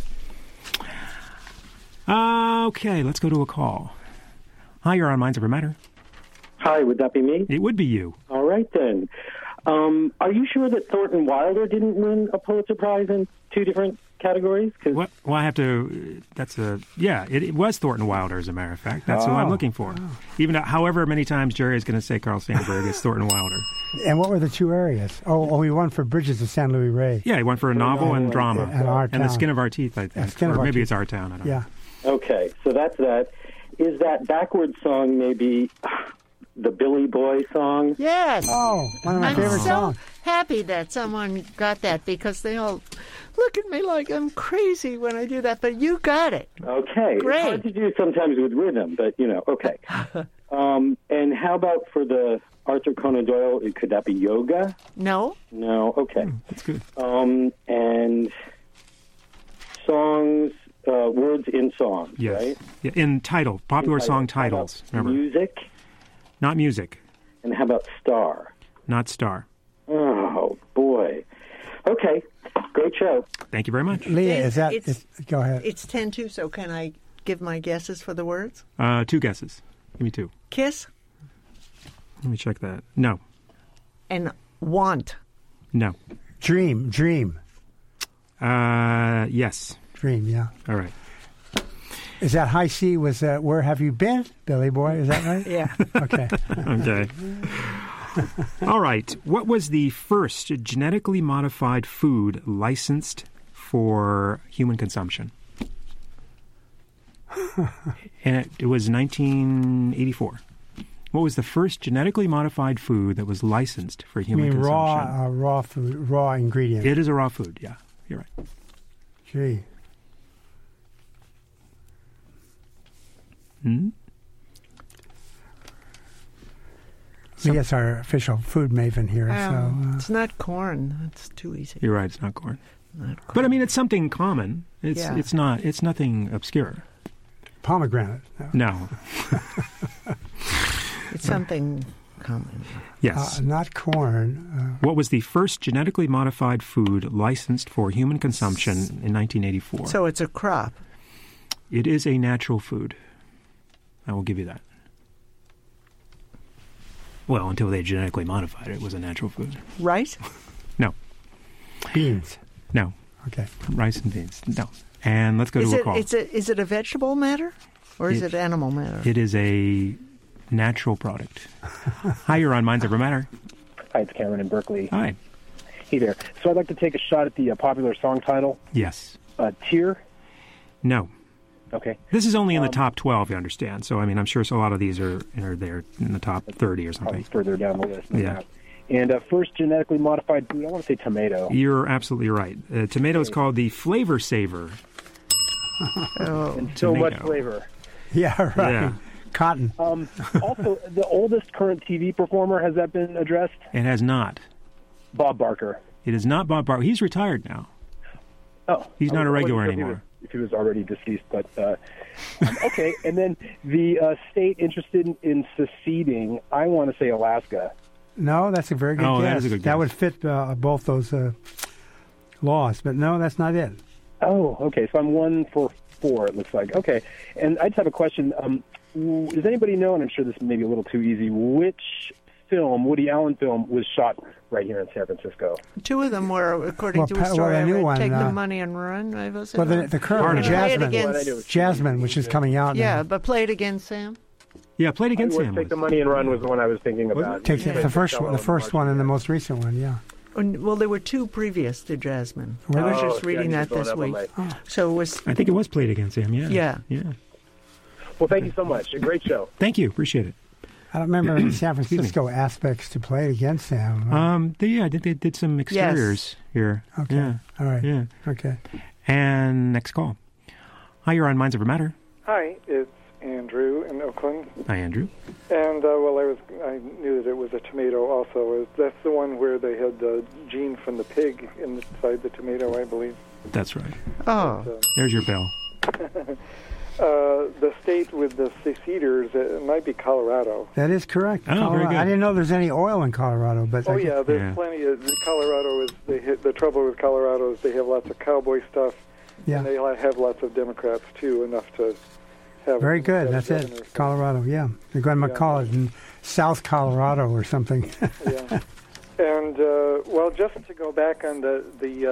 Okay, let's go to a call. Hi, you're on Minds Over Matter. Hi, would that be me? It would be you. All right, then. Are you sure that Thornton Wilder didn't win a Pulitzer Prize in 2 different categories? Well, I have to... It was Thornton Wilder, as a matter of fact. That's who I'm looking for. Even however many times Jerry is going to say Carl Sandburg, it's Thornton Wilder. And what were the 2 areas? Oh, he won for Bridges of San Luis Rey. Yeah, he won for a novel and drama. And The Skin of Our Teeth, I think. Or maybe it's Our Town. I don't know. Okay, so that's that. Is that backwards song maybe the Billy Boy song? Yes. Oh, one of my favorite songs. I'm so happy that someone got that because they all look at me like I'm crazy when I do that, but you got it. Okay. Great. It's hard to do sometimes with rhythm, but, okay. And how about for the Arthur Conan Doyle, could that be Yoga? No. No, okay. That's good. And songs, words in songs, yes. right? Yeah, in title, popular song titles. Remember. Music? Not music. And how about star? Not star. Oh, boy. Okay. Great show. Thank you very much. Leah, go ahead. It's 10-2, so can I give my guesses for the words? 2 guesses. Give me 2. Kiss. Let me check that. No. And want. No. Dream. Yes. Dream, yeah. All right. Is that High C? Was that Where Have You Been, Billy Boy? Is that right? Yeah. Okay. Okay. All right. What was the first genetically modified food licensed for human consumption? And it was 1984. What was the first genetically modified food that was licensed for human consumption? Raw food, raw ingredient. It is a raw food, yeah. You're right. Gee. Hmm? Yes, our official food maven here. It's not corn. That's too easy. You're right. It's not corn. But I mean, it's something common. It's not. It's nothing obscure. Pomegranate. No. It's something common. Yes. Not corn. What was the first genetically modified food licensed for human consumption in 1984? So it's a crop. It is a natural food. I will give you that. Well, until they genetically modified it, it was a natural food. Rice? No. Beans? No. Okay. Rice and beans? No. And let's go to a call. Is it a vegetable matter or is it animal matter? It is a natural product. Hi, you're on Minds Over Matter. Hi, it's Cameron in Berkeley. Hi. Hey there. So I'd like to take a shot at the popular song title. Yes. Tear? No. Okay. This is only in the top 12, you understand. So, I mean, I'm sure a lot of these are there in the top 30 or something. Further down the list. Yeah. And first genetically modified food, I want to say tomato. You're absolutely right. Tomato is called the Flavor Saver. And so much flavor. Yeah, right. Yeah. Cotton. Also, the oldest current TV performer, has that been addressed? It has not. Bob Barker. It is not Bob Barker. He's retired now. Oh. He's not a regular anymore. If he was already deceased, but okay. And then the state interested in seceding, I want to say Alaska. No, that's a very good guess. That is a good guess. That would fit both those laws, but no, that's not it. Oh, okay. So I'm 1 for 4, it looks like. Okay. And I just have a question. Does anybody know, and I'm sure this may be a little too easy, which Woody Allen film, was shot right here in San Francisco? 2 of them were, according to a story I read, Take the Money and Run. Well, the current one, Jasmine, which is coming out now. now. But play it again, Sam. Yeah, play it again, Sam. Take the Money and Run was the one I was thinking about. The first one and the most recent one, yeah. Well, there were 2 previous to Jasmine. Were I was there? just reading that this week. So it was. I think it was played again, Sam. Yeah. Yeah. Well, thank you so much. A great show. Thank you. Appreciate it. I don't remember San Francisco aspects to play it again, Sam. I think they did some exteriors here. Okay. Yeah. All right. Yeah. Okay. And next call. Hi, you're on Minds Over Matter. Hi, it's Andrew in Oakland. Hi, Andrew. And I knew that it was a tomato. Also, that's the one where they had the gene from the pig inside the tomato, I believe. That's right. Oh, there's your bill. The state with the seceders, it might be Colorado. That is correct. Oh, very good. I didn't know there's any oil in Colorado, but there's plenty of Colorado. The trouble with Colorado is they have lots of cowboy stuff, and they have lots of Democrats too, enough to have. Very good. That's it. Colorado. Yeah, they're going to call it in South Colorado or something. Yeah, and just to go back on the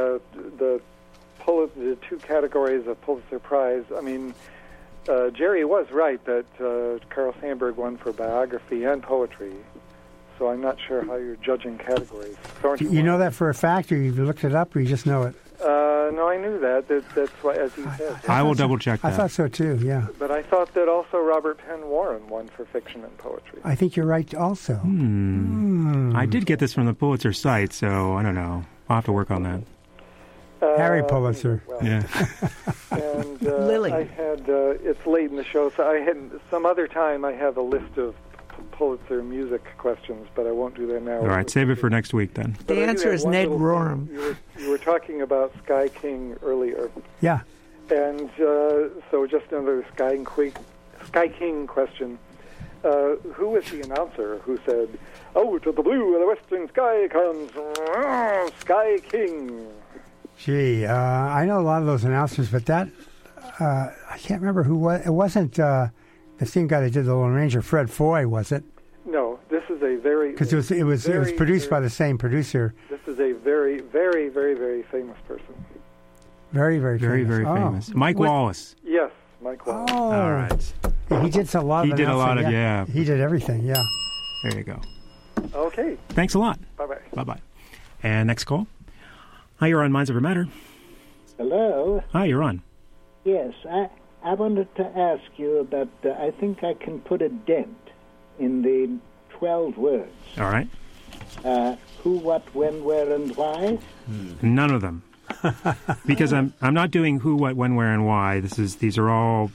2 categories of Pulitzer Prize. I mean. Jerry was right that Carl Sandburg won for biography and poetry, so I'm not sure how you're judging categories. You know that for a fact, or you've looked it up, or you just know it? No, I knew that. That's why, as he said. I will double check that. I thought so too, yeah. But I thought that also Robert Penn Warren won for fiction and poetry. I think you're right also. I did get this from the Pulitzer site, so I don't know. I'll have to work on that. Harry Pulitzer. Yeah. And Lily. I had, it's late in the show, so I had, some other time I have a list of Pulitzer music questions, but I won't do that now. All right, save it for next week then. But the answer is Ned Rorem. You were talking about Sky King earlier. Yeah. And so just another Sky King question. Who was the announcer who said, "Out of the blue of the western sky comes Sky King"? Gee, I know a lot of those announcers, but that I can't remember who was. It wasn't the same guy that did the Lone Ranger, Fred Foy, was it? No, this is a very because it was produced by the same producer. This is a very, very, very, very famous person. Very, very famous. Very, very famous. Mike Wallace. Yes, Mike Wallace. Oh, all right. Yeah, he did a lot. He did a lot of He did everything. Yeah. There you go. Okay. Thanks a lot. Bye-bye. Bye-bye. And next call. Hi, you're on Minds Over Matter. Hello. Hi, you're on. Yes, I wanted to ask you about, I think I can put a dent in the 12 words. All right. Who, what, when, where, and why? None of them. Because I'm not doing who, what, when, where, and why. These are all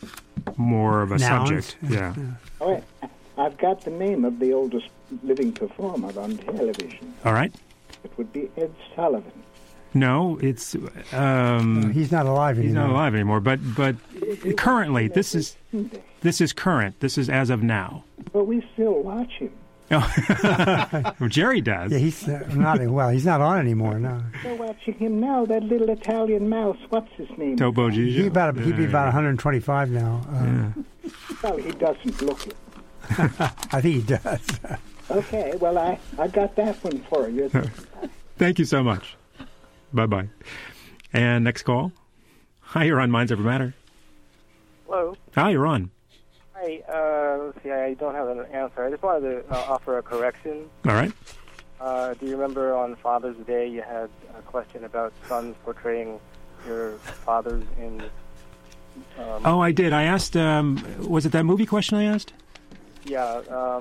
more of a Nouns. subject. Yeah. Oh, I've got the name of the oldest living performer on television. All right. It would be Ed Sullivan. No, it's he's not alive anymore. He's not alive anymore. But currently, this is current. This is as of now. But we still watch him. Oh. Well, Jerry does. Yeah, he's not. Well, he's not on anymore. No. We're watching him now. That little Italian mouse. What's his name? Topo Gigio. He'd be about 125 now. Well, he doesn't look it. I think he does. Okay. Well, I got that one for you. Thank you so much. Bye-bye. And next call. Hi, you're on Minds Over Matter. Hello. Hi, you're on. Hi. Let's see, I don't have an answer. I just wanted to offer a correction. All right. Do you remember on Father's Day you had a question about sons portraying your fathers in... Oh, I did. I asked, was it that movie question I asked? Yeah.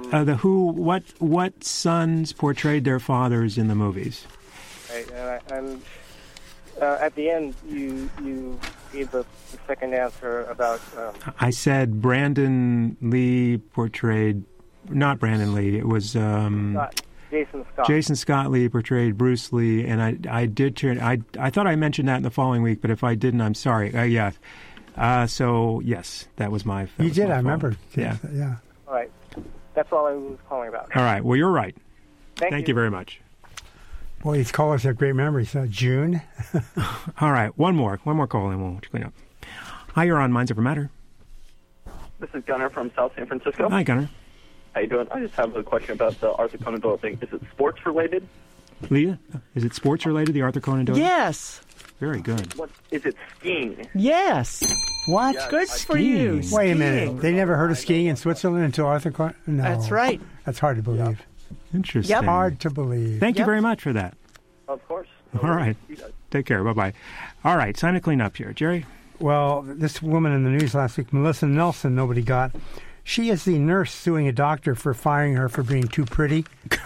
What sons portrayed their fathers in the movies? Right, and at the end, you gave the second answer about... I said Brandon Lee portrayed... Not Brandon Lee. It was... Jason Scott. Jason Scott Lee portrayed Bruce Lee, and I did turn... I thought I mentioned that in the following week, but if I didn't, I'm sorry. Yeah. So, yes, that was my... You did, I remember. Yeah. All right. That's all I was calling about. All right. Well, you're right. Thank you very much. Boy, these callers have great memories. June. All right. One more call, and we'll clean up. Hi, you're on Minds Over Matter. This is Gunnar from South San Francisco. Hi, Gunnar. How you doing? I just have a question about the Arthur Conan Doyle thing. Is it sports related? Leah, is it sports related, the Arthur Conan Doyle? Yes. Very good. What is it? Skiing? Yes. What? Yes, Good for you. Wait a minute. They never heard of skiing in Switzerland until Arthur Conan? No. That's right. That's hard to believe. Interesting. Yep. Hard to believe. Thank you very much for that. Of course. All right. Take care. Bye-bye. All right. Time to clean up here. Jerry? Well, this woman in the news last week, Melissa Nelson, nobody got. She is the nurse suing a doctor for firing her for being too pretty.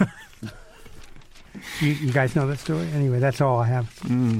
You guys know that story? Anyway, that's all I have.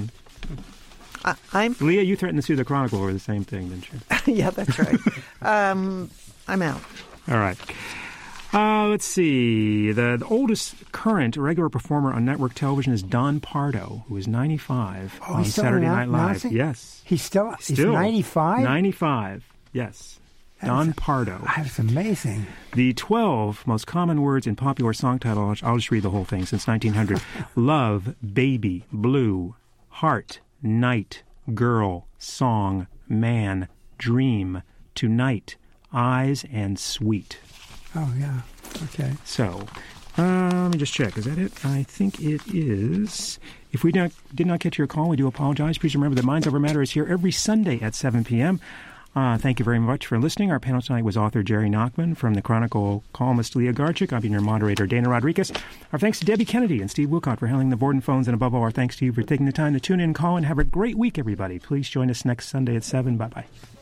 Leah, you threatened to sue the Chronicle over the same thing, didn't you? Yeah, that's right. I'm out. All right. Let's see. The oldest current regular performer on network television is Don Pardo, who is 95 on Saturday Night Live. Yes. He's 95? 95, yes. Don Pardo. That's amazing. The 12 most common words in popular song titles, I'll just read the whole thing, since 1900. Love, baby, blue, heart, night, girl, song, man, dream, tonight, eyes, and sweet. Oh, yeah. Okay. So, let me just check. Is that it? I think it is. If we did not get to your call, we do apologize. Please remember that Minds Over Matter is here every Sunday at 7 p.m., thank you very much for listening. Our panel tonight was author Jerry Nachman, from the Chronicle columnist Leah Garchik. I've been your moderator, Dana Rodriguez. Our thanks to Debbie Kennedy and Steve Wilcott for handling the board and phones, and above all, our thanks to you for taking the time to tune in and call. And have a great week, everybody. Please join us next Sunday at 7. Bye-bye.